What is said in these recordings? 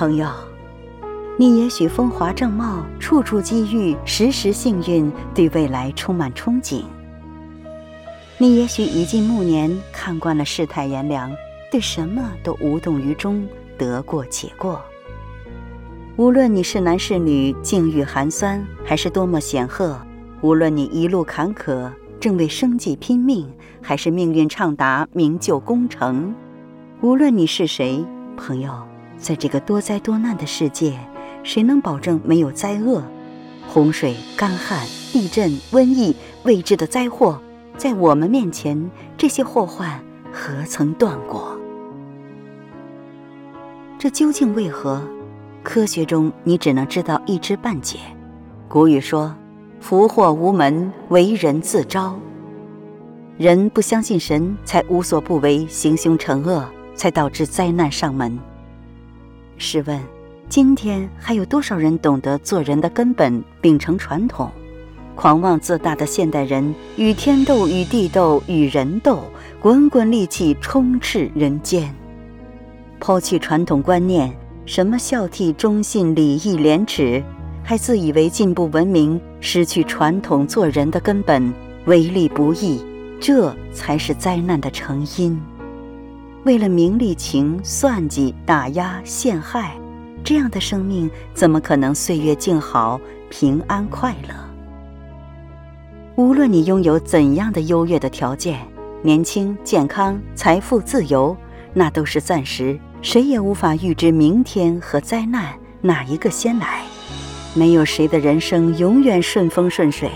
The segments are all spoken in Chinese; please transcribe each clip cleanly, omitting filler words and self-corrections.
朋友，你也许风华正茂，处处机遇，时时幸运，对未来充满憧憬。你也许已近暮年，看惯了世态炎凉，对什么都无动于衷，得过且过。无论你是男是女，境遇寒酸还是多么显赫，无论你一路坎坷，正为生计拼命，还是命运畅达，名就功成，无论你是谁，朋友，在这个多灾多难的世界，谁能保证没有灾厄？洪水、干旱、地震、瘟疫，未知的灾祸，在我们面前，这些祸患何曾断过？这究竟为何？科学中你只能知道一知半解。古语说，福祸无门，为人自招。人不相信神，才无所不为，行凶成恶，才导致灾难上门。试问，今天还有多少人懂得做人的根本，秉承传统？狂妄自大的现代人，与天斗，与地斗，与人斗，滚滚戾气充斥人间。抛弃传统观念，什么孝悌忠信礼义廉耻，还自以为进步文明，失去传统做人的根本，为利不义，这才是灾难的成因。为了名利情算计打压陷害，这样的生命怎么可能岁月静好平安快乐？无论你拥有怎样的优越的条件，年轻健康财富自由，那都是暂时，谁也无法预知明天和灾难哪一个先来。没有谁的人生永远顺风顺水，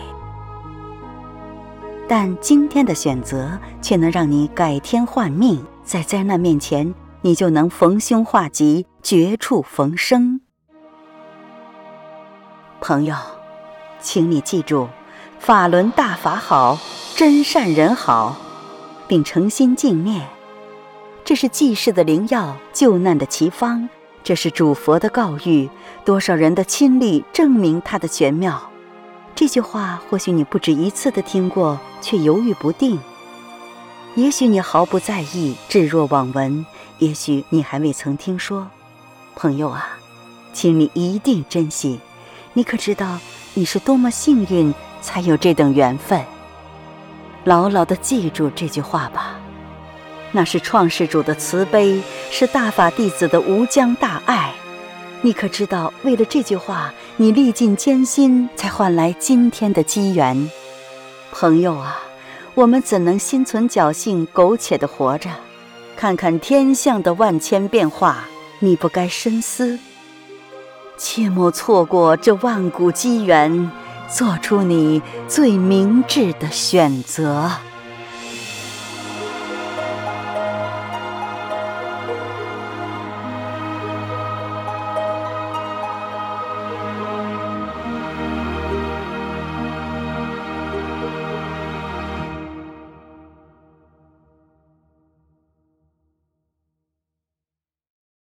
但今天的选择却能让你改天换命，在灾难面前，你就能逢凶化吉，绝处逢生。朋友，请你记住，法轮大法好，真善人好，并诚心敬念。这是济世的灵药，救难的奇方，这是主佛的告谕，多少人的亲历证明它的玄妙。这句话或许你不止一次地听过，却犹豫不定。也许你毫不在意，置若罔闻，也许你还未曾听说。朋友啊，请你一定珍惜，你可知道你是多么幸运，才有这等缘分。牢牢地记住这句话吧，那是创世主的慈悲，是大法弟子的无疆大爱。你可知道，为了这句话，你历尽艰辛，才换来今天的机缘。朋友啊，我们怎能心存侥幸，苟且地活着？看看天象的万千变化，你不该深思？切莫错过这万古机缘，做出你最明智的选择。